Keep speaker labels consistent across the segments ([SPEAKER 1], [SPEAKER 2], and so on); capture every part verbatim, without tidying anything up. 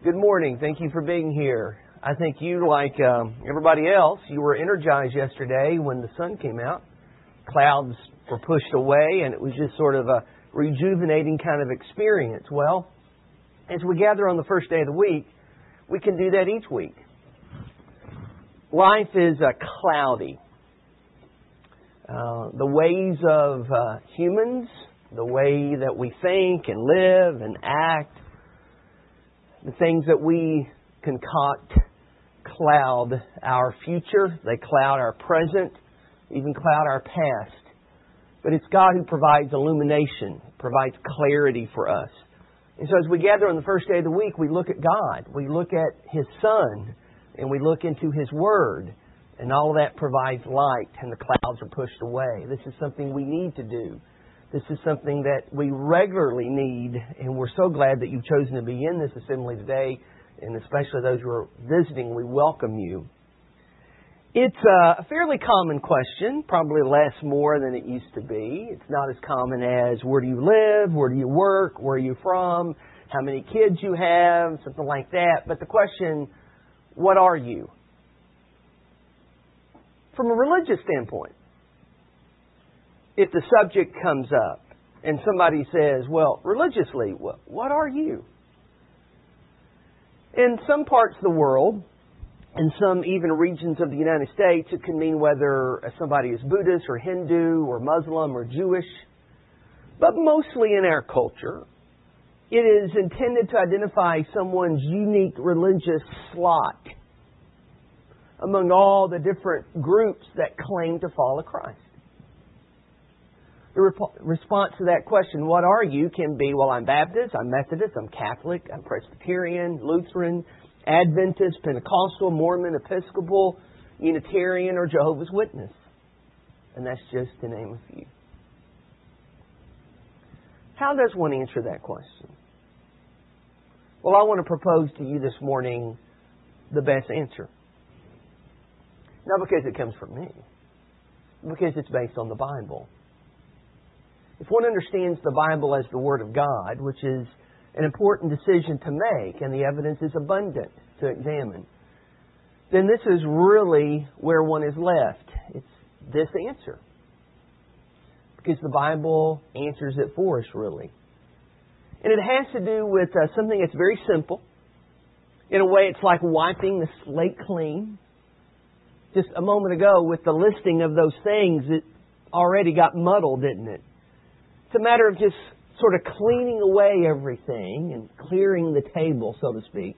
[SPEAKER 1] Good morning. Thank you for being here. I think you, like um, everybody else, you were energized yesterday when the sun came out. Clouds were pushed away, and it was just sort of a rejuvenating kind of experience. Well, as we gather on the first day of the week, we can do that each week. Life is uh, cloudy. Uh, the ways of uh, humans, the way that we think and live and act, the things that we concoct cloud our future. They cloud our present, even cloud our past. But it's God who provides illumination, provides clarity for us. And so as we gather on the first day of the week, we look at God. We look at His Son, and we look into His Word. And all of that provides light, and the clouds are pushed away. This is something we need to do. This is something that we regularly need, and we're so glad that you've chosen to be in this assembly today, and especially those who are visiting, we welcome you. It's a fairly common question, probably less more than it used to be. It's not as common as where do you live, where do you work, where are you from, how many kids you have, something like that. But the question, what are you? From a religious standpoint, if the subject comes up and somebody says, well, religiously, what are you? In some parts of the world, in some even regions of the United States, it can mean whether somebody is Buddhist or Hindu or Muslim or Jewish. But mostly in our culture, it is intended to identify someone's unique religious slot among all the different groups that claim to follow Christ. The rep- response to that question, what are you, can be, well, I'm Baptist, I'm Methodist, I'm Catholic, I'm Presbyterian, Lutheran, Adventist, Pentecostal, Mormon, Episcopal, Unitarian, or Jehovah's Witness. And that's just to name a few. How does one answer that question? Well, I want to propose to you this morning the best answer. Not because it comes from me, because it's based on the Bible. If one understands the Bible as the Word of God, which is an important decision to make, and the evidence is abundant to examine, then this is really where one is left. It's this answer. Because the Bible answers it for us, really. And it has to do with uh, something that's very simple. In a way, it's like wiping the slate clean. Just a moment ago, with the listing of those things, it already got muddled, didn't it? It's a matter of just sort of cleaning away everything and clearing the table, so to speak,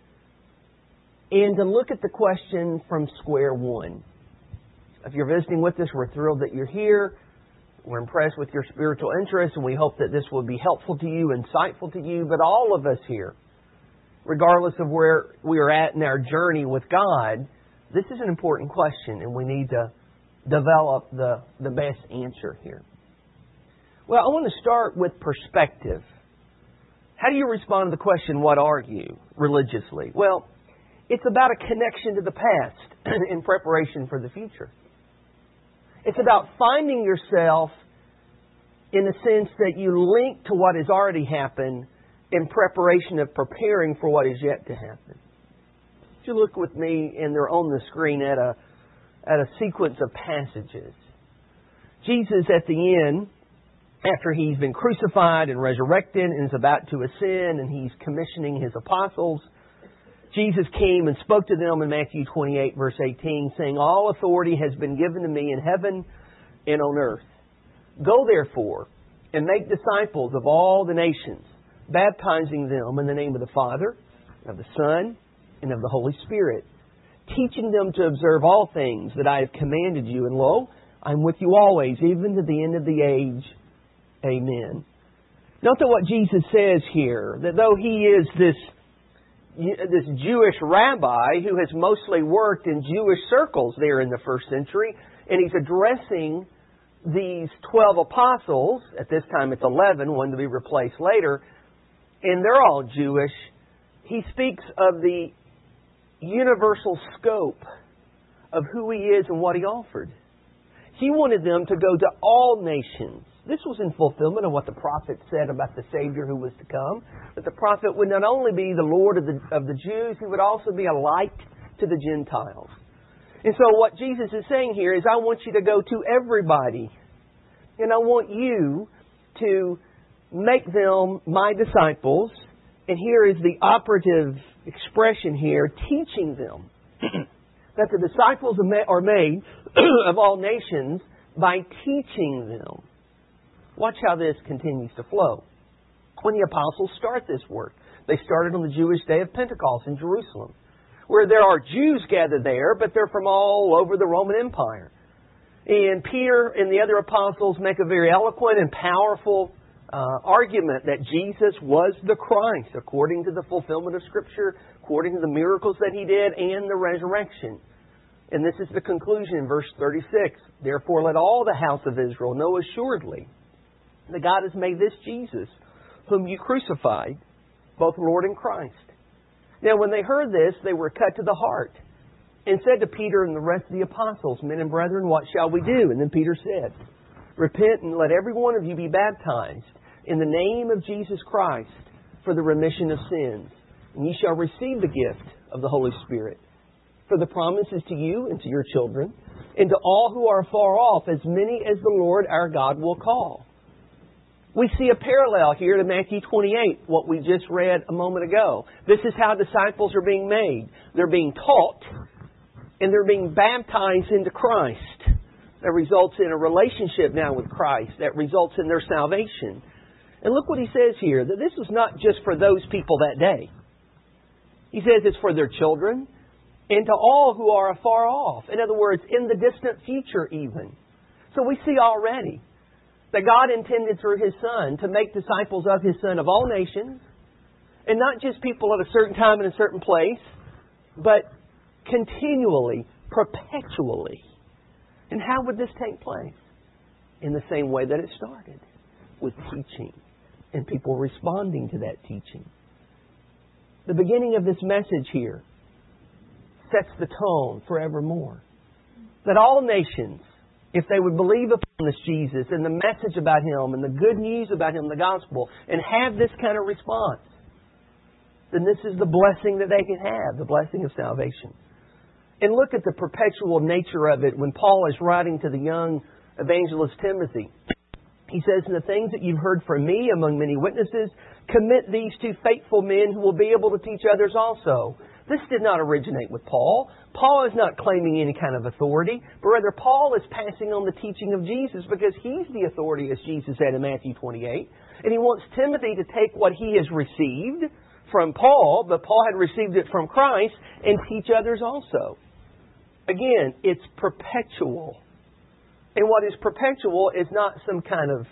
[SPEAKER 1] and to look at the question from square one. If you're visiting with us, we're thrilled that you're here. We're impressed with your spiritual interest, and we hope that this will be helpful to you, insightful to you. But all of us here, regardless of where we are at in our journey with God, this is an important question, and we need to develop the, the best answer here. Well, I want to start with perspective. How do you respond to the question, what are you, religiously? Well, it's about a connection to the past in preparation for the future. It's about finding yourself in the sense that you link to what has already happened in preparation of preparing for what is yet to happen. If you look with me, and they're on the screen, at a, at a sequence of passages. Jesus, at the end, after He's been crucified and resurrected and is about to ascend and He's commissioning His apostles, Jesus came and spoke to them in Matthew twenty-eight, verse eighteen, saying, all authority has been given to me in heaven and on earth. Go therefore and make disciples of all the nations, baptizing them in the name of the Father, of the Son, and of the Holy Spirit, teaching them to observe all things that I have commanded you. And lo, I'm with you always, even to the end of the age. Amen. Note that what Jesus says here, that though He is this, this Jewish rabbi who has mostly worked in Jewish circles there in the first century, and He's addressing these twelve apostles, at this time it's eleven, one to be replaced later, and they're all Jewish, He speaks of the universal scope of who He is and what He offered. He wanted them to go to all nations this was in fulfillment of what the prophet said about the Savior who was to come. That the prophet would not only be the Lord of the, of the Jews, He would also be a light to the Gentiles. And so what Jesus is saying here is, I want you to go to everybody. And I want you to make them my disciples. And here is the operative expression here, teaching them. That the disciples are made of all nations by teaching them. Watch how this continues to flow. When the apostles start this work, they started on the Jewish day of Pentecost in Jerusalem, where there are Jews gathered there, but they're from all over the Roman Empire. And Peter and the other apostles make a very eloquent and powerful uh, argument that Jesus was the Christ, according to the fulfillment of Scripture, according to the miracles that He did, and the resurrection. And this is the conclusion in verse thirty-six. Therefore let all the house of Israel know assuredly that God has made this Jesus, whom you crucified, both Lord and Christ. Now when they heard this, they were cut to the heart, and said to Peter and the rest of the apostles, Men and brethren, what shall we do? And then Peter said, Repent and let every one of you be baptized in the name of Jesus Christ for the remission of sins, and ye shall receive the gift of the Holy Spirit. For the promise is to you and to your children, and to all who are far off, as many as the Lord our God will call. We see a parallel here to Matthew twenty-eight, what we just read a moment ago. This is how disciples are being made. They're being taught, and they're being baptized into Christ. That results in a relationship now with Christ. That results in their salvation. And look what he says here, that this is not just for those people that day. He says it's for their children and to all who are afar off. In other words, in the distant future even. So we see already that God intended through His Son to make disciples of His Son of all nations, and not just people at a certain time in a certain place, but continually, perpetually. And how would this take place? In the same way that it started, with teaching and people responding to that teaching. The beginning of this message here sets the tone forevermore. That all nations, if they would believe upon this Jesus and the message about Him and the good news about Him, the gospel, and have this kind of response, then this is the blessing that they can have, the blessing of salvation. And look at the perpetual nature of it when Paul is writing to the young evangelist Timothy. He says, "And the things that you've heard from me among many witnesses, commit these to faithful men who will be able to teach others also." This did not originate with Paul. Paul is not claiming any kind of authority, but rather Paul is passing on the teaching of Jesus because he's the authority, as Jesus said in Matthew twenty-eight. And he wants Timothy to take what he has received from Paul, but Paul had received it from Christ, and teach others also. Again, it's perpetual. And what is perpetual is not some kind of,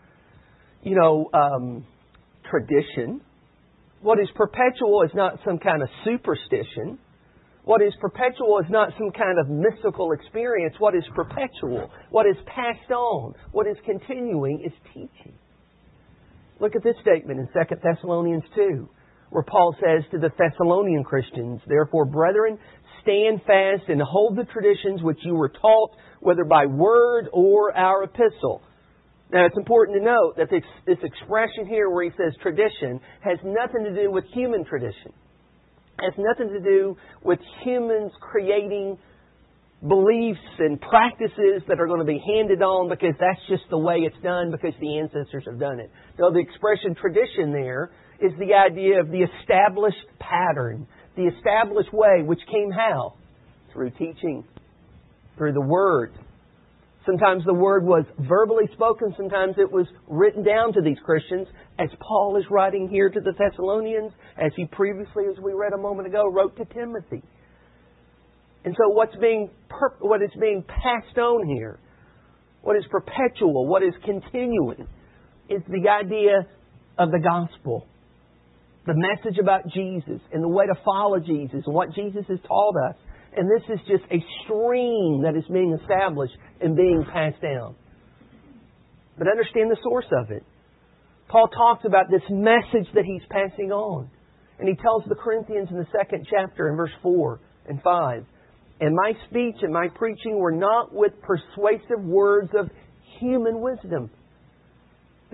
[SPEAKER 1] you know, um, tradition. What is perpetual is not some kind of superstition. What is perpetual is not some kind of mystical experience. What is perpetual, what is passed on, what is continuing is teaching. Look at this statement in Second Thessalonians two, where Paul says to the Thessalonian Christians, "Therefore, brethren, stand fast and hold the traditions which you were taught, whether by word or our epistle." Now, it's important to note that this, this expression here where he says tradition has nothing to do with human tradition. It has nothing to do with humans creating beliefs and practices that are going to be handed on because that's just the way it's done because the ancestors have done it. No, the expression tradition there is the idea of the established pattern, the established way, which came how? Through teaching, through the Word. Sometimes the Word was verbally spoken, sometimes it was written down to these Christians, as Paul is writing here to the Thessalonians, as he previously, as we read a moment ago, wrote to Timothy. And so what's being per- what is being passed on here, what is perpetual, what is continuing, is the idea of the gospel. The message about Jesus and the way to follow Jesus and what Jesus has taught us. And this is just a stream that is being established and being passed down. But understand the source of it. Paul talks about this message that he's passing on. And he tells the Corinthians in the second chapter in verse four and five, "And my speech and my preaching were not with persuasive words of human wisdom,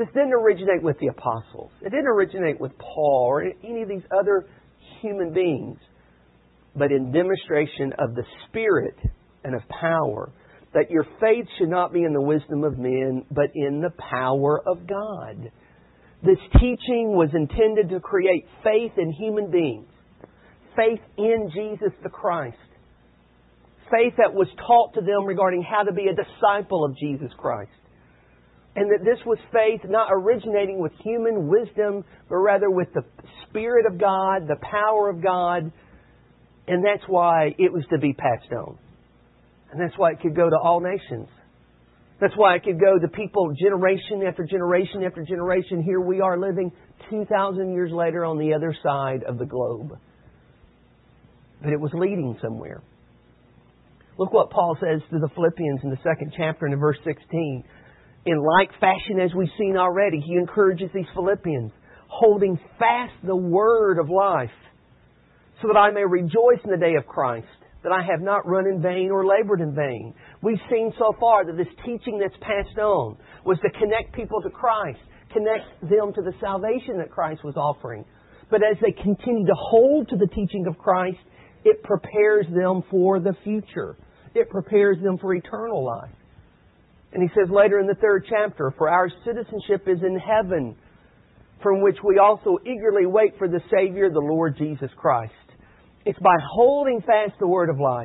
[SPEAKER 1] This didn't originate with the apostles. It didn't originate with Paul or any of these other human beings, but in demonstration of the Spirit and of power, that your faith should not be in the wisdom of men, but in the power of God. This teaching was intended to create faith in human beings, faith in Jesus the Christ, faith that was taught to them regarding how to be a disciple of Jesus Christ. And that this was faith not originating with human wisdom, but rather with the Spirit of God, the power of God. And that's why it was to be passed on. And that's why it could go to all nations. That's why it could go to people generation after generation after generation. Here we are living two thousand years later on the other side of the globe. But it was leading somewhere. Look what Paul says to the Philippians in the second chapter and in verse sixteen. In like fashion as we've seen already, he encourages these Philippians, holding fast the word of life, so that I may rejoice in the day of Christ, that I have not run in vain or labored in vain. We've seen so far that this teaching that's passed on was to connect people to Christ, connect them to the salvation that Christ was offering. But as they continue to hold to the teaching of Christ, it prepares them for the future. It prepares them for eternal life. And he says later in the third chapter, for our citizenship is in heaven, from which we also eagerly wait for the Savior, the Lord Jesus Christ. It's by holding fast the word of life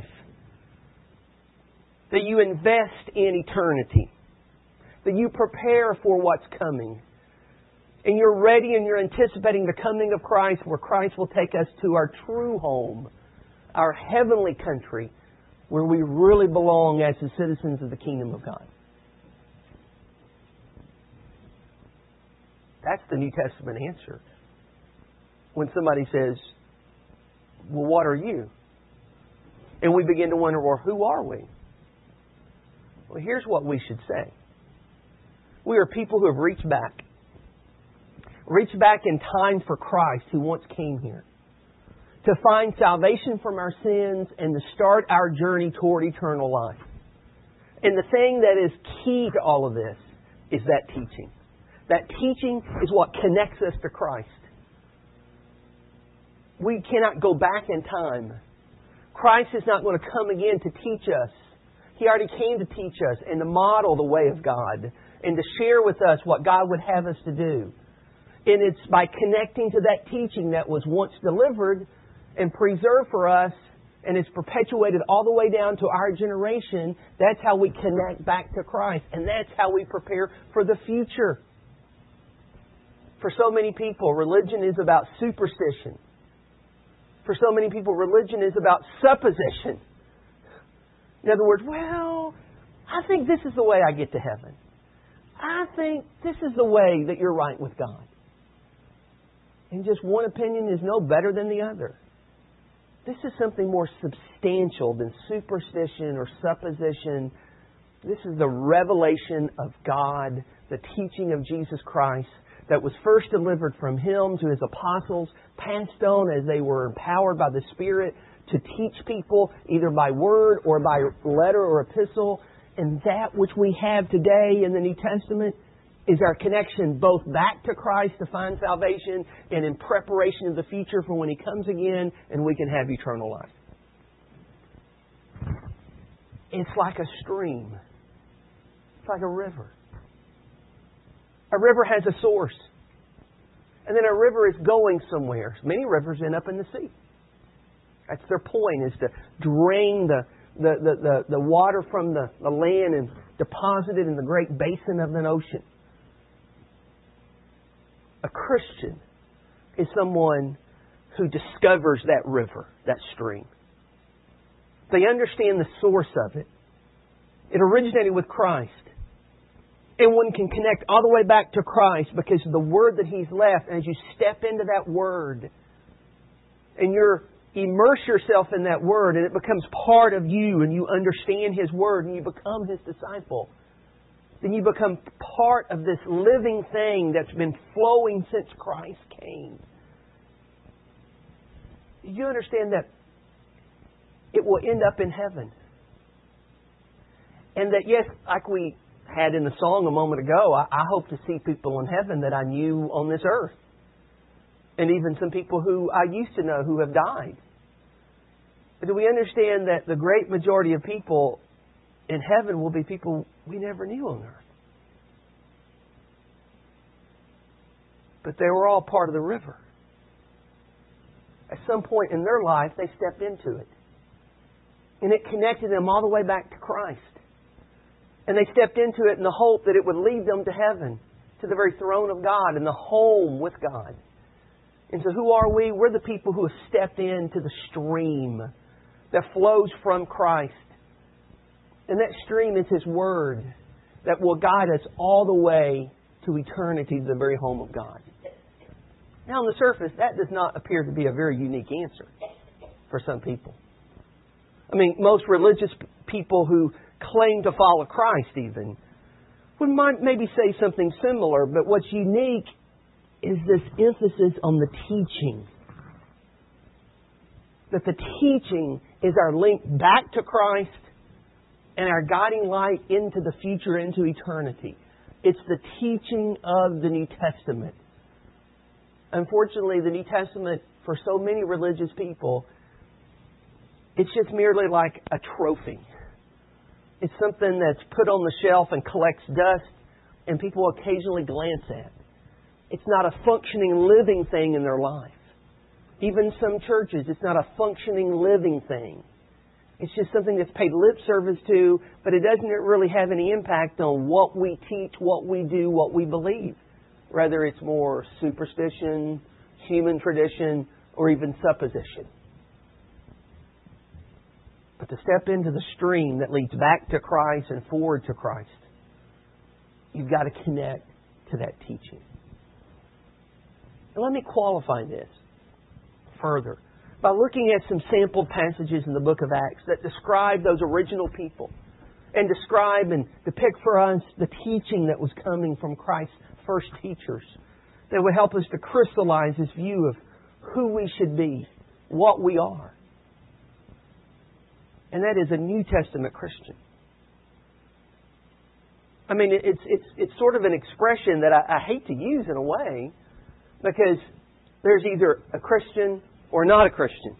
[SPEAKER 1] that you invest in eternity, that you prepare for what's coming. And you're ready and you're anticipating the coming of Christ, where Christ will take us to our true home, our heavenly country, where we really belong as the citizens of the kingdom of God. That's the New Testament answer. When somebody says, well, what are you? And we begin to wonder, well, who are we? Well, here's what we should say. We are people who have reached back. Reached back in time for Christ, who once came here, to find salvation from our sins and to start our journey toward eternal life. And the thing that is key to all of this is that teaching. That teaching is what connects us to Christ. We cannot go back in time. Christ is not going to come again to teach us. He already came to teach us and to model the way of God and to share with us what God would have us to do. And it's by connecting to that teaching that was once delivered and preserved for us, and it's perpetuated all the way down to our generation. That's how we connect back to Christ. And that's how we prepare for the future. For so many people, religion is about superstition. For so many people, religion is about supposition. In other words, well, I think this is the way I get to heaven. I think this is the way that you're right with God. And just one opinion is no better than the other. This is something more substantial than superstition or supposition. This is the revelation of God, the teaching of Jesus Christ, that was first delivered from Him to His apostles, passed on as they were empowered by the Spirit to teach people either by word or by letter or epistle. And that which we have today in the New Testament is our connection both back to Christ to find salvation and in preparation of the future for when He comes again and we can have eternal life. It's like a stream. It's like a river. A river has a source. And then a river is going somewhere. Many rivers end up in the sea. That's their point, is to drain the, the, the, the, the water from the, the land and deposit it in the great basin of an ocean. A Christian is someone who discovers that river, that stream. They understand the source of it. It originated with Christ. And one can connect all the way back to Christ because of the Word that He's left. And as you step into that Word and you immerse yourself in that Word and it becomes part of you and you understand His Word and you become His disciple, then you become part of this living thing that's been flowing since Christ came. You understand that it will end up in heaven. And that, yes, like we had in the song a moment ago, I, I hope to see people in heaven that I knew on this earth. And even some people who I used to know who have died. But do we understand that the great majority of people in heaven will be people we never knew on earth? But they were all part of the river. At some point in their life, they stepped into it. And it connected them all the way back to Christ. And they stepped into it in the hope that it would lead them to heaven, to the very throne of God and the home with God. And so who are we? We're the people who have stepped into the stream that flows from Christ. And that stream is His Word that will guide us all the way to eternity, to the very home of God. Now, on the surface, that does not appear to be a very unique answer for some people. I mean, most religious people who claim to follow Christ even would might maybe say something similar, but what's unique is this emphasis on the teaching. That the teaching is our link back to Christ and our guiding light into the future, into eternity. It's the teaching of the New Testament. Unfortunately, the New Testament, for so many religious people, it's just merely like a trophy. It's something that's put on the shelf and collects dust, and people occasionally glance at. It's not a functioning, living thing in their life. Even some churches, it's not a functioning, living thing. It's just something that's paid lip service to, but it doesn't really have any impact on what we teach, what we do, what we believe. Rather, it's more superstition, human tradition, or even supposition. But to step into the stream that leads back to Christ and forward to Christ, you've got to connect to that teaching. And let me qualify this further by looking at some sampled passages in the book of Acts that describe those original people and describe and depict for us the teaching that was coming from Christ's first teachers that would help us to crystallize this view of who we should be, what we are. And that is a New Testament Christian. I mean, it's it's it's sort of an expression that I, I hate to use in a way, because there's either a Christian or not a Christian.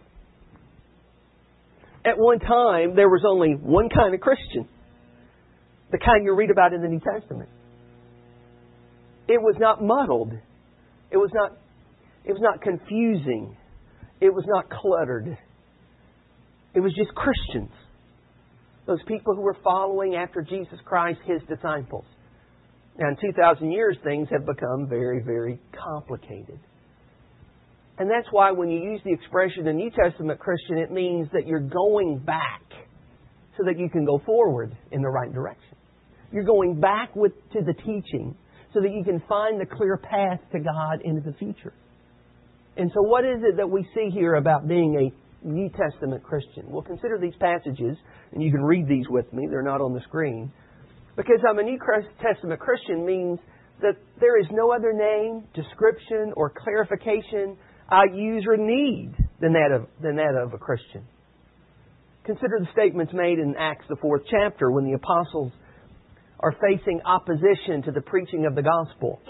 [SPEAKER 1] At one time, there was only one kind of Christian, the kind you read about in the New Testament. It was not muddled. It was not, it was not confusing. It was not cluttered. It was just Christians. Those people who were following after Jesus Christ, His disciples. Now, in two thousand years, things have become very, very complicated. And that's why when you use the expression a New Testament Christian, it means that you're going back so that you can go forward in the right direction. You're going back with, to the teaching so that you can find the clear path to God into the future. And so what is it that we see here about being a New Testament Christian? Well, consider these passages, and you can read these with me. They're not on the screen. Because I'm a New Testament Christian means that there is no other name, description, or clarification I use or need than that of, than that of a Christian. Consider the statements made in Acts, the fourth chapter, when the apostles are facing opposition to the preaching of the gospel.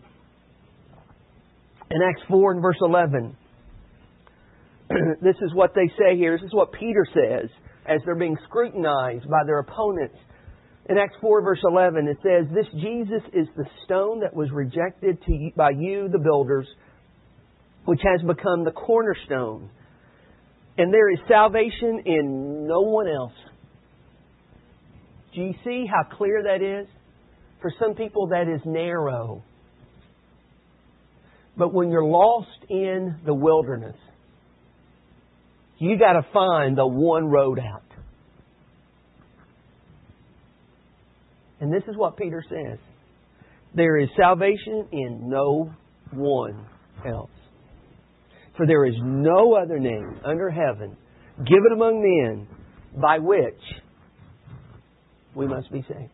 [SPEAKER 1] In Acts four and verse eleven, this is what they say here. This is what Peter says as they're being scrutinized by their opponents. In Acts four verse eleven, it says, "This Jesus is the stone that was rejected to you, by you, the builders, which has become the cornerstone. And there is salvation in no one else." Do you see how clear that is? For some people that is narrow. But when you're lost in the wilderness, you got to find the one road out. And this is what Peter says. There is salvation in no one else. For there is no other name under heaven given among men by which we must be saved.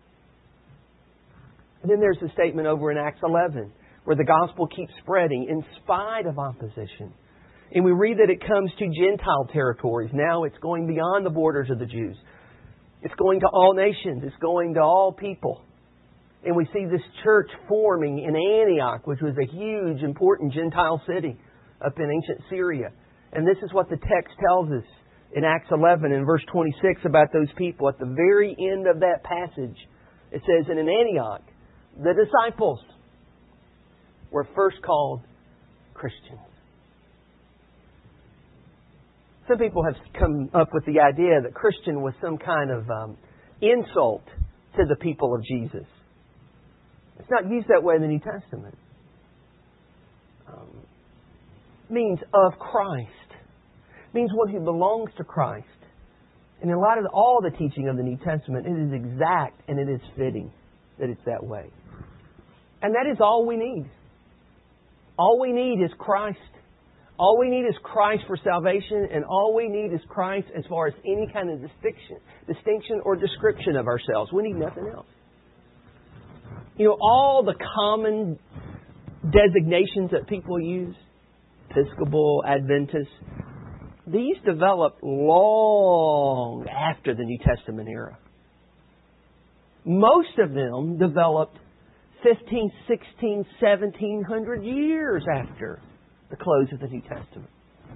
[SPEAKER 1] And then there's the statement over in Acts eleven, where the gospel keeps spreading in spite of opposition. And we read that it comes to Gentile territories. Now it's going beyond the borders of the Jews. It's going to all nations. It's going to all people. And we see this church forming in Antioch, which was a huge, important Gentile city up in ancient Syria. And this is what the text tells us in Acts eleven and verse twenty-six about those people. At the very end of that passage, it says, and in Antioch, the disciples were first called Christians. Some people have come up with the idea that Christian was some kind of um, insult to the people of Jesus. It's not used that way in the New Testament. Um, it means of Christ. It means one who belongs to Christ. And in a lot of the, all the teaching of the New Testament, it is exact and it is fitting that it's that way. And that is all we need. All we need is Christ. All we need is Christ for salvation, and all we need is Christ as far as any kind of distinction, distinction or description of ourselves. We need nothing else. You know, all the common designations that people use, Episcopal, Adventist, these developed long after the New Testament era. Most of them developed fifteen, sixteen, seventeen hundred years after the close of the New Testament.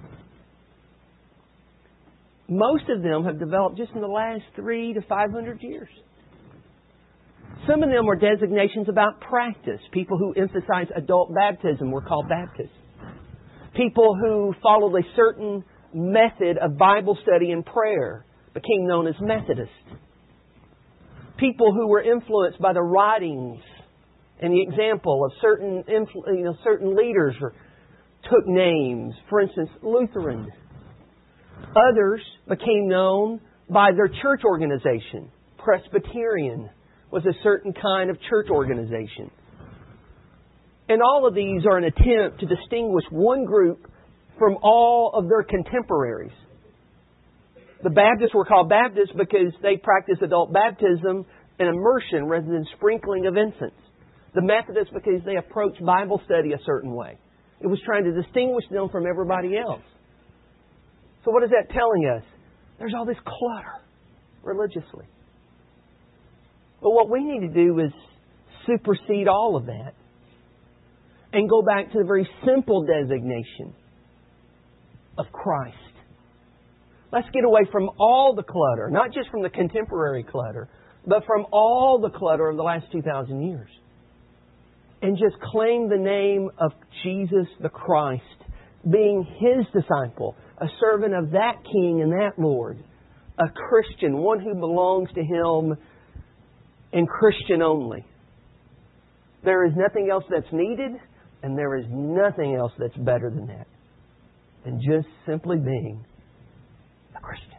[SPEAKER 1] Most of them have developed just in the last three to five hundred years. Some of them were designations about practice. People who emphasize adult baptism were called Baptists. People who followed a certain method of Bible study and prayer became known as Methodists. People who were influenced by the writings and the example of certain, you know, certain leaders or took names. For instance, Lutheran. Others became known by their church organization. Presbyterian was a certain kind of church organization. And all of these are an attempt to distinguish one group from all of their contemporaries. The Baptists were called Baptists because they practiced adult baptism and immersion rather than sprinkling of incense. The Methodists because they approached Bible study a certain way. It was trying to distinguish them from everybody else. So what is that telling us? There's all this clutter religiously. But what we need to do is supersede all of that and go back to the very simple designation of Christ. Let's get away from all the clutter, not just from the contemporary clutter, but from all the clutter of the last two thousand years. And just claim the name of Jesus the Christ, being His disciple, a servant of that King and that Lord, a Christian, one who belongs to Him and Christian only. There is nothing else that's needed, and there is nothing else that's better than that. And just simply being a Christian.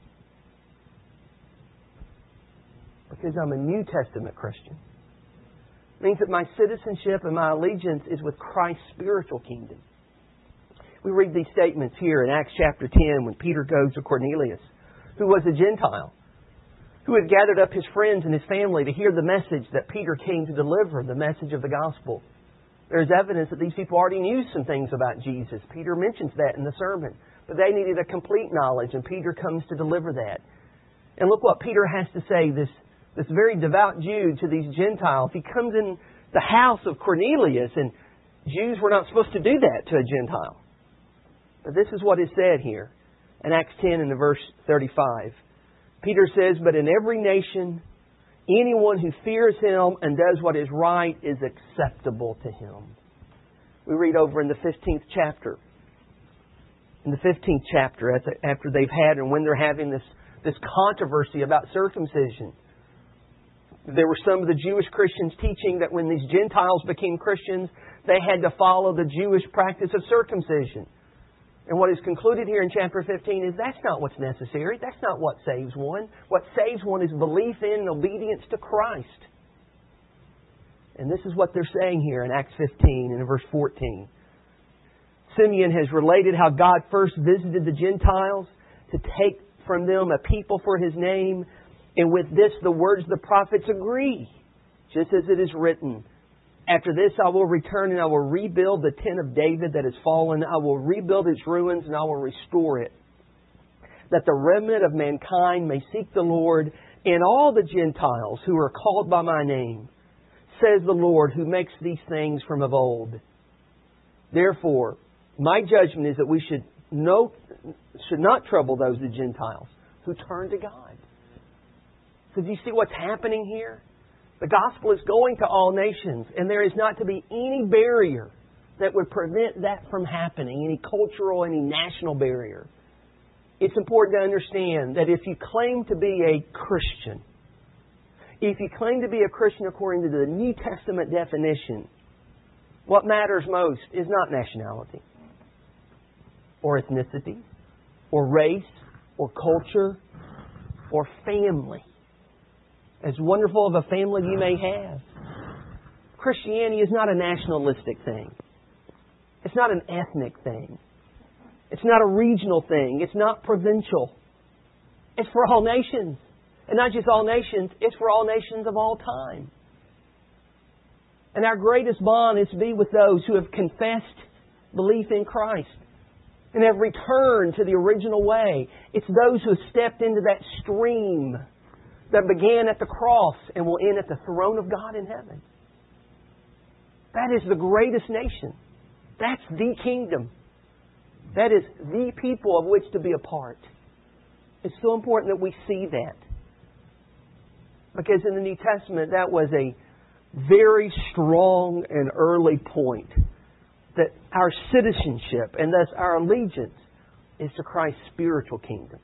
[SPEAKER 1] Because I'm a New Testament Christian. It means that my citizenship and my allegiance is with Christ's spiritual kingdom. We read these statements here in Acts chapter ten when Peter goes to Cornelius, who was a Gentile, who had gathered up his friends and his family to hear the message that Peter came to deliver, the message of the gospel. There's evidence that these people already knew some things about Jesus. Peter mentions that in the sermon. But they needed a complete knowledge, and Peter comes to deliver that. And look what Peter has to say, this, this very devout Jew to these Gentiles. He comes in the house of Cornelius, and Jews were not supposed to do that to a Gentile. But this is what is said here in Acts ten and the verse thirty-five. Peter says, but in every nation, anyone who fears Him and does what is right is acceptable to Him. We read over in the fifteenth chapter. In the fifteenth chapter, after they've had and when they're having this, this controversy about circumcision, there were some of the Jewish Christians teaching that when these Gentiles became Christians, they had to follow the Jewish practice of circumcision. And what is concluded here in chapter fifteen is that's not what's necessary. That's not what saves one. What saves one is belief in and obedience to Christ. And this is what they're saying here in Acts fifteen and in verse fourteen. Simeon has related how God first visited the Gentiles to take from them a people for His name. And with this, the words of the prophets agree. Just as it is written, after this I will return and I will rebuild the tent of David that has fallen. I will rebuild its ruins and I will restore it, that the remnant of mankind may seek the Lord and all the Gentiles who are called by my name, says the Lord, who makes these things from of old. Therefore, my judgment is that we should no, should not trouble those the Gentiles who turn to God. So do you see what's happening here? The gospel is going to all nations, and there is not to be any barrier that would prevent that from happening, any cultural, any national barrier. It's important to understand that if you claim to be a Christian, if you claim to be a Christian according to the New Testament definition, what matters most is not nationality, or ethnicity, or race, or culture, or family. As wonderful of a family you may have, Christianity is not a nationalistic thing. It's not an ethnic thing. It's not a regional thing. It's not provincial. It's for all nations. And not just all nations, it's for all nations of all time. And our greatest bond is to be with those who have confessed belief in Christ and have returned to the original way. It's those who have stepped into that stream that began at the cross and will end at the throne of God in heaven. That is the greatest nation. That's the kingdom. That is the people of which to be a part. It's so important that we see that. Because in the New Testament, that was a very strong and early point that our citizenship and thus our allegiance is to Christ's spiritual kingdom.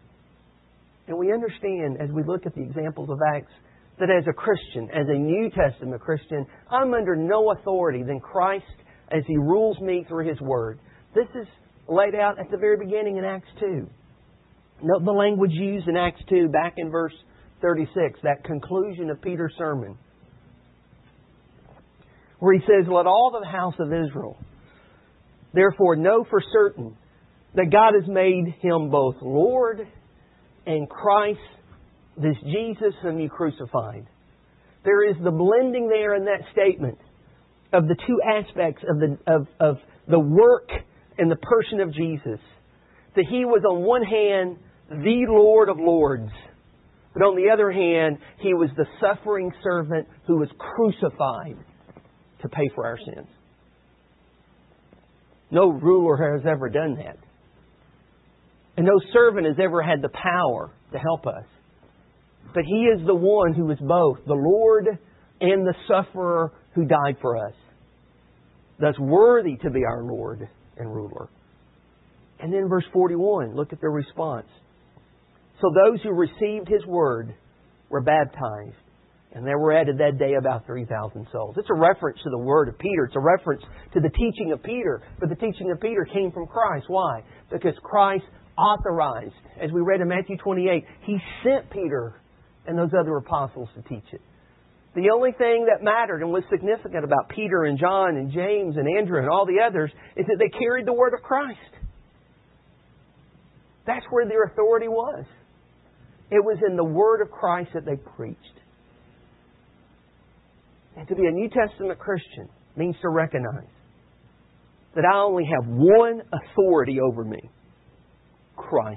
[SPEAKER 1] And we understand as we look at the examples of Acts that as a Christian, as a New Testament Christian, I'm under no authority than Christ as He rules me through His Word. This is laid out at the very beginning in Acts two. Note the language used in Acts two, back in verse thirty-six, that conclusion of Peter's sermon, where he says, "Let all the house of Israel therefore know for certain that God has made Him both Lord and Christ, this Jesus whom you crucified." There is the blending there in that statement of the two aspects of the of, of the work and the person of Jesus. That He was on one hand the Lord of Lords, but on the other hand, He was the suffering servant who was crucified to pay for our sins. No ruler has ever done that. And no servant has ever had the power to help us. But He is the one who is both the Lord and the sufferer who died for us. Thus worthy to be our Lord and ruler. And then verse forty-one, look at their response. "So those who received His word were baptized, and there were added that day about three thousand souls." It's a reference to the word of Peter. It's a reference to the teaching of Peter. But the teaching of Peter came from Christ. Why? Because Christ authorized, as we read in Matthew twenty-eight, He sent Peter and those other apostles to teach it. The only thing that mattered and was significant about Peter and John and James and Andrew and all the others is that they carried the word of Christ. That's where their authority was. It was in the word of Christ that they preached. And to be a New Testament Christian means to recognize that I only have one authority over me. Christ.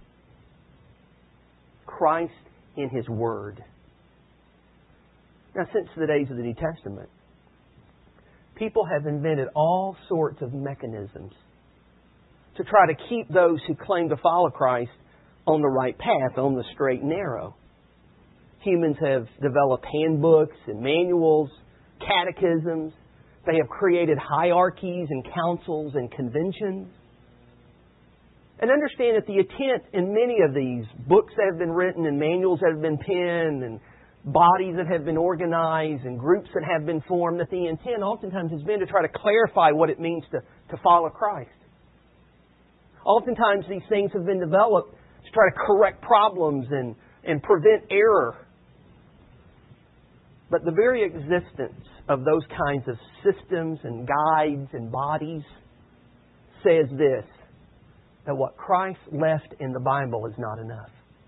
[SPEAKER 1] Christ in His Word. Now, since the days of the New Testament, people have invented all sorts of mechanisms to try to keep those who claim to follow Christ on the right path, on the straight and narrow. Humans have developed handbooks and manuals, catechisms. They have created hierarchies and councils and conventions. And understand that the intent in many of these books that have been written and manuals that have been penned and bodies that have been organized and groups that have been formed, that the intent oftentimes has been to try to clarify what it means to, to follow Christ. Oftentimes these things have been developed to try to correct problems and, and prevent error. But the very existence of those kinds of systems and guides and bodies says this, that what Christ left in the Bible is not enough.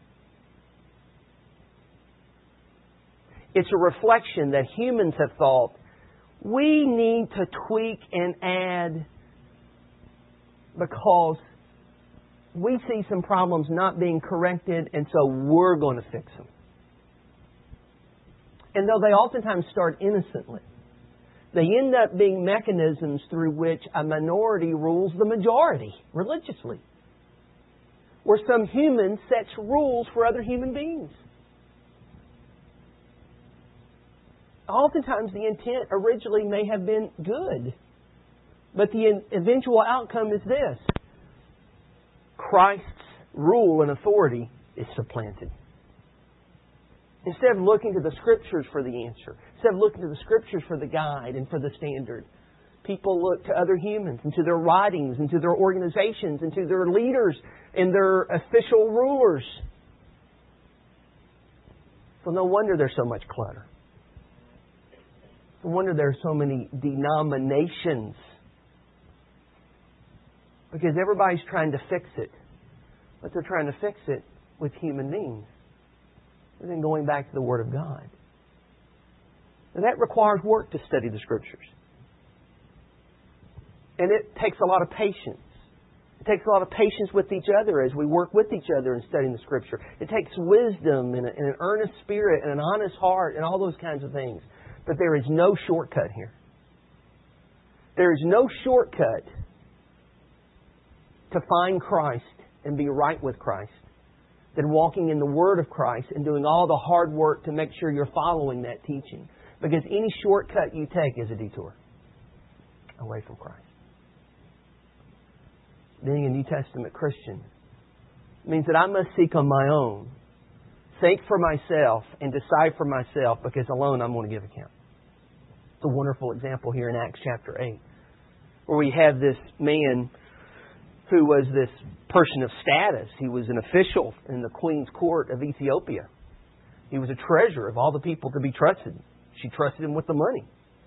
[SPEAKER 1] It's a reflection that humans have thought, we need to tweak and add because we see some problems not being corrected, and so we're going to fix them. And though they oftentimes start innocently, they end up being mechanisms through which a minority rules the majority religiously, where some human sets rules for other human beings. Oftentimes the intent originally may have been good, but the eventual outcome is this: Christ's rule and authority is supplanted. Instead of looking to the Scriptures for the answer, instead of looking to the Scriptures for the guide and for the standard, people look to other humans and to their writings and to their organizations and to their leaders and their official rulers. So no wonder there's so much clutter. No wonder there are so many denominations. Because everybody's trying to fix it. But they're trying to fix it with human means. And then going back to the Word of God. And that requires work to study the Scriptures. And it takes a lot of patience. It takes a lot of patience with each other as we work with each other in studying the Scripture. It takes wisdom and, a, and an earnest spirit and an honest heart and all those kinds of things. But there is no shortcut here. There is no shortcut to find Christ and be right with Christ than walking in the Word of Christ and doing all the hard work to make sure you're following that teaching. Because any shortcut you take is a detour away from Christ. Being a New Testament Christian means that I must seek on my own, think for myself, and decide for myself, because alone I'm going to give account. It's a wonderful example here in Acts chapter eight, where we have this man who was this person of status. He was an official in the queen's court of Ethiopia. He was a treasurer of all the people to be trusted. She trusted him with the money.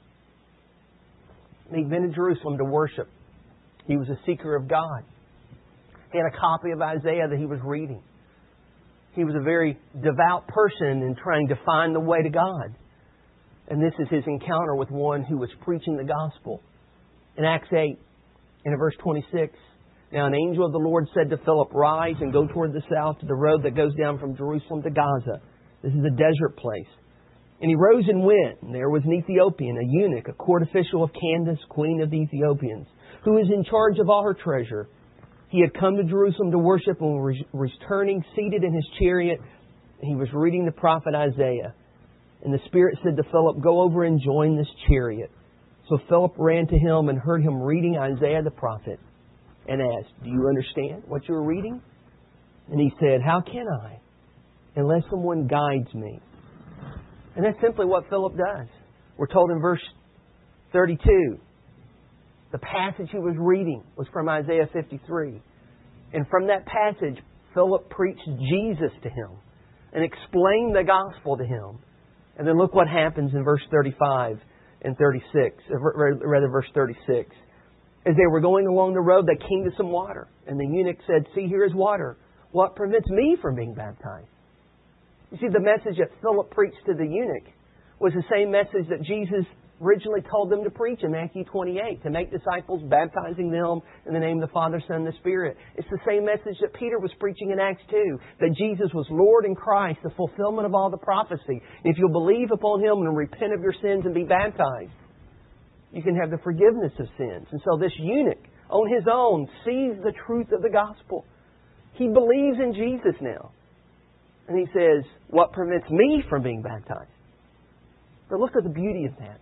[SPEAKER 1] He'd been to Jerusalem to worship. He was a seeker of God. He had a copy of Isaiah that he was reading. He was a very devout person in trying to find the way to God. And this is his encounter with one who was preaching the gospel. In Acts eight, in verse twenty-six, now an angel of the Lord said to Philip, "Rise and go toward the south to the road that goes down from Jerusalem to Gaza." This is a desert place. And he rose and went, and there was an Ethiopian, a eunuch, a court official of Candace, queen of the Ethiopians, who was in charge of all her treasure. He had come to Jerusalem to worship and was returning, seated in his chariot. He was reading the prophet Isaiah. And the Spirit said to Philip, "Go over and join this chariot." So Philip ran to him and heard him reading Isaiah the prophet and asked, "Do you understand what you are reading?" And he said, "How can I, unless someone guides me?" And that's simply what Philip does. We're told in verse thirty-two, the passage he was reading was from Isaiah fifty-three. And from that passage, Philip preached Jesus to him and explained the gospel to him. And then look what happens in verse thirty-five and thirty-six, rather verse thirty-six. As they were going along the road, they came to some water. And the eunuch said, "See, here is water. What prevents me from being baptized?" You see, the message that Philip preached to the eunuch was the same message that Jesus originally told them to preach in Matthew twenty-eight, to make disciples, baptizing them in the name of the Father, Son, and the Spirit. It's the same message that Peter was preaching in Acts two, that Jesus was Lord in Christ, the fulfillment of all the prophecy. If you'll believe upon Him and repent of your sins and be baptized, you can have the forgiveness of sins. And so this eunuch, on his own, sees the truth of the gospel. He believes in Jesus now. And he says, "What prevents me from being baptized?" But look at the beauty of that.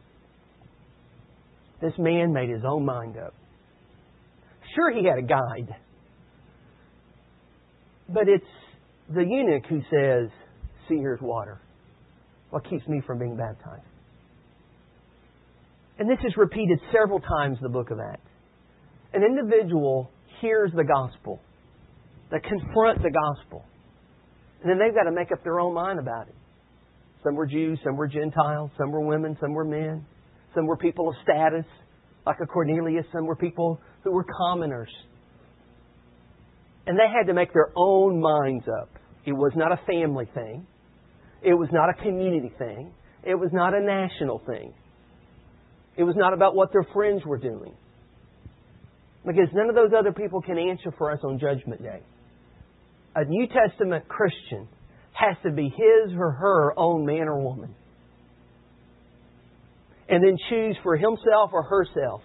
[SPEAKER 1] This man made his own mind up. Sure, he had a guide. But it's the eunuch who says, "See, here's water. What keeps me from being baptized?" And this is repeated several times in the book of Acts. An individual hears the gospel. They confront the gospel. And then they've got to make up their own mind about it. Some were Jews, some were Gentiles, some were women, some were men. Some were people of status, like a Cornelius. Some were people who were commoners. And they had to make their own minds up. It was not a family thing. It was not a community thing. It was not a national thing. It was not about what their friends were doing. Because none of those other people can answer for us on Judgment Day. A New Testament Christian has to be his or her own man or woman. and then choose for himself or herself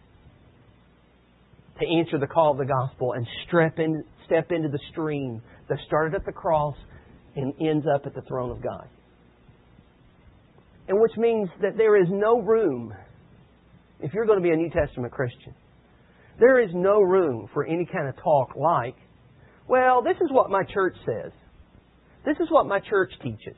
[SPEAKER 1] to answer the call of the gospel and step, in, step into the stream that started at the cross and ends up at the throne of God. And which means that there is no room, if you're going to be a New Testament Christian, there is no room for any kind of talk like, well, this is what my church says. This is what my church teaches.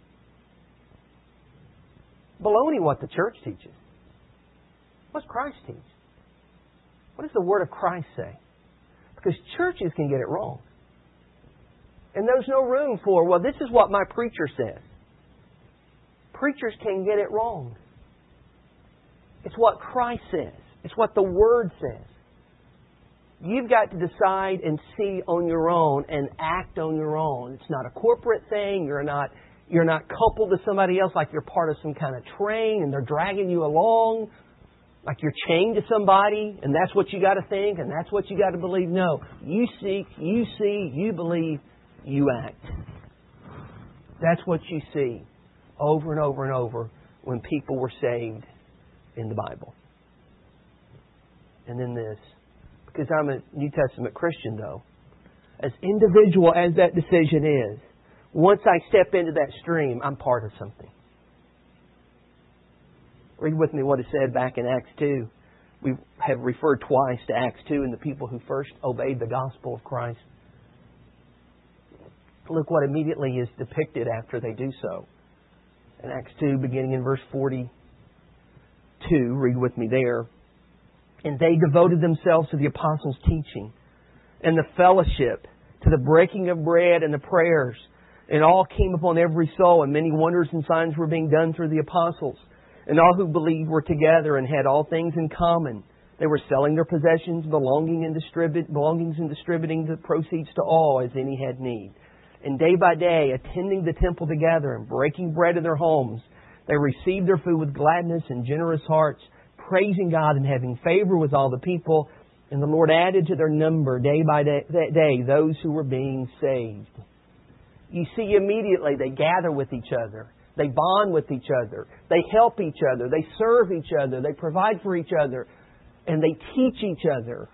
[SPEAKER 1] Baloney what the church teaches. What's Christ teach? What does the Word of Christ say? Because churches can get it wrong. And there's no room for, well, this is what my preacher says. Preachers can get it wrong. It's what Christ says. It's what the Word says. You've got to decide and see on your own and act on your own. It's not a corporate thing. You're not, you're not coupled to somebody else like you're part of some kind of train and they're dragging you along. Like you're chained to somebody and that's what you got to think and that's what you got to believe. No. You seek, you see, you believe, you act. That's what you see over and over and over when people were saved in the Bible. And then this. Because I'm a New Testament Christian, though, as individual as that decision is, once I step into that stream, I'm part of something. Read with me what it said back in Acts two. We have referred twice to Acts two and the people who first obeyed the gospel of Christ. Look what immediately is depicted after they do so. In Acts two, beginning in verse forty-two, read with me there. And they devoted themselves to the apostles' teaching and the fellowship, to the breaking of bread and the prayers. And all came upon every soul, and many wonders and signs were being done through the apostles. And all who believed were together and had all things in common. They were selling their possessions, belonging and distribute, belongings and distributing the proceeds to all as any had need. And day by day, attending the temple together and breaking bread in their homes, they received their food with gladness and generous hearts, praising God and having favor with all the people. And the Lord added to their number day by day, day those who were being saved. You see, immediately they gather with each other. They bond with each other. They help each other. They serve each other. They provide for each other. And they teach each other.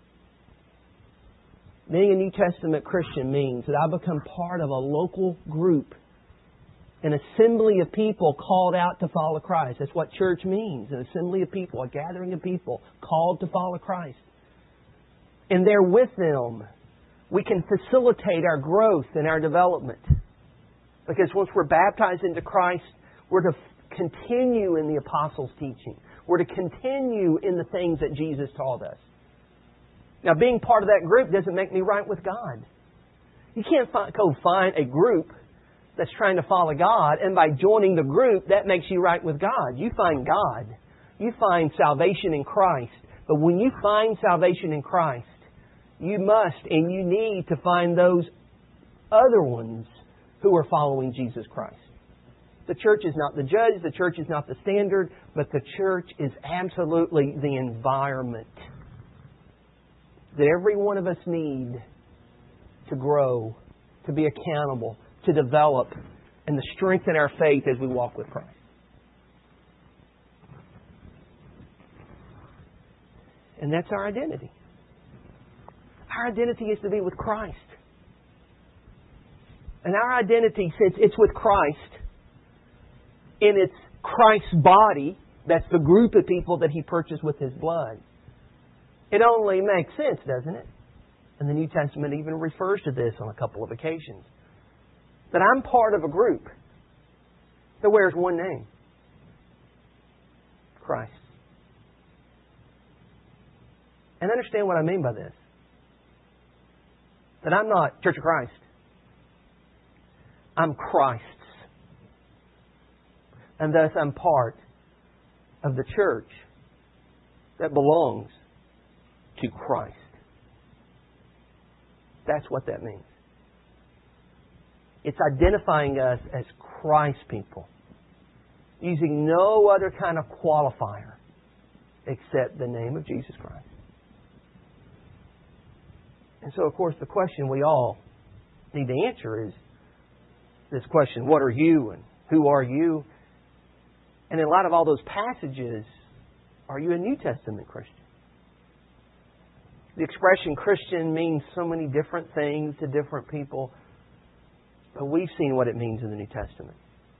[SPEAKER 1] Being a New Testament Christian means that I become part of a local group, an assembly of people called out to follow Christ. That's what church means, an assembly of people, a gathering of people called to follow Christ. And there with them, we can facilitate our growth and our development. Because once we're baptized into Christ, we're to continue in the apostles' teaching. We're to continue in the things that Jesus taught us. Now, being part of that group doesn't make me right with God. You can't find, go find a group that's trying to follow God, and by joining the group, that makes you right with God. You find God. You find salvation in Christ. But when you find salvation in Christ, you must and you need to find those other ones who are following Jesus Christ. The church is not the judge, the church is not the standard, but the church is absolutely the environment that every one of us need to grow, to be accountable, to develop, and to strengthen our faith as we walk with Christ. And that's our identity. Our identity is to be with Christ. And our identity says it's with Christ in its Christ's body. That's the group of people that He purchased with His blood. It only makes sense, doesn't it? And the New Testament even refers to this on a couple of occasions. That I'm part of a group that wears one name. Christ. And understand what I mean by this. That I'm not Church of Christ. I'm Christ's. And thus I'm part of the church that belongs to Christ. That's what that means. It's identifying us as Christ people, using no other kind of qualifier except the name of Jesus Christ. And so, of course, the question we all need to answer is this question, what are you and who are you? And in light of all those passages, are you a New Testament Christian? The expression Christian means so many different things to different people, but we've seen what it means in the New Testament.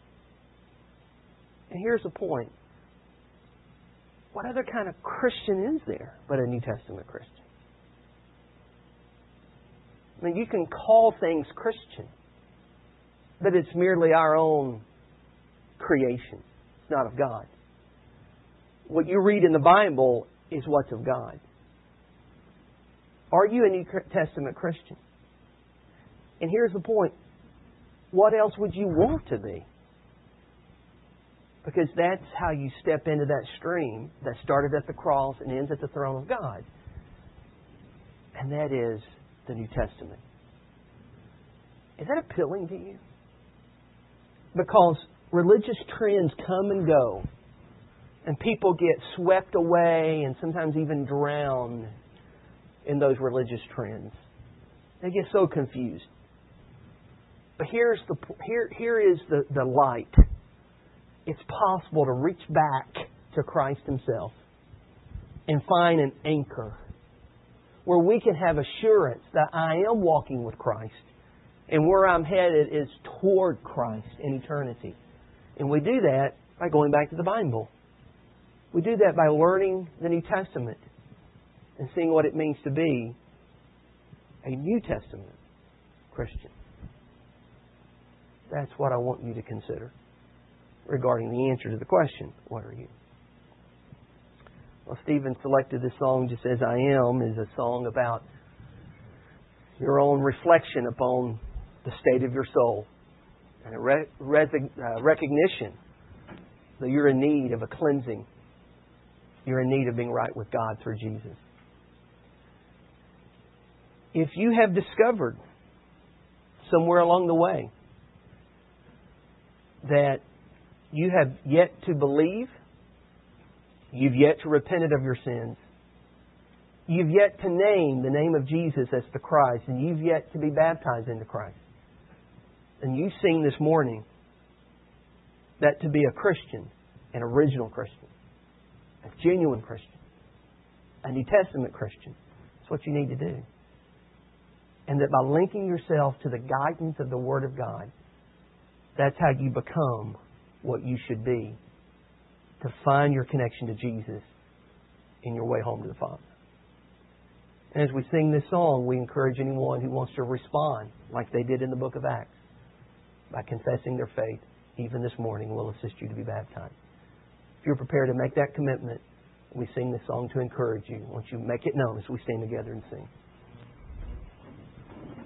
[SPEAKER 1] And here's the point. What other kind of Christian is there but a New Testament Christian? I mean, you can call things Christian, but it's merely our own creation. It's not of God. What you read in the Bible is what's of God. Are you a New Testament Christian? And here's the point. What else would you want to be? Because that's how you step into that stream that started at the cross and ends at the throne of God. And that is the New Testament. Is that appealing to you? Because religious trends come and go, and people get swept away and sometimes even drowned in those religious trends. They get so confused. But here's the here here is the, the light. It's possible to reach back to Christ Himself and find an anchor where we can have assurance that I am walking with Christ and where I'm headed is toward Christ in eternity. And we do that by going back to the Bible. We do that by learning the New Testament and seeing what it means to be a New Testament Christian. That's what I want you to consider regarding the answer to the question, what are you? Well, Stephen selected this song, Just As I Am, is a song about your own reflection upon the state of your soul and a re- resi- uh, recognition that you're in need of a cleansing. You're in need of being right with God through Jesus. If you have discovered somewhere along the way that you have yet to believe, you've yet to repent of your sins, you've yet to name the name of Jesus as the Christ, and you've yet to be baptized into Christ, and you sing this morning that to be a Christian, an original Christian, a genuine Christian, a New Testament Christian, that's what you need to do. And that by linking yourself to the guidance of the Word of God, that's how you become what you should be to find your connection to Jesus in your way home to the Father. And as we sing this song, we encourage anyone who wants to respond like they did in the book of Acts by confessing their faith. Even this morning, we'll assist you to be baptized. If you're prepared to make that commitment, we sing this song to encourage you. Won't you make it known as we stand together and sing?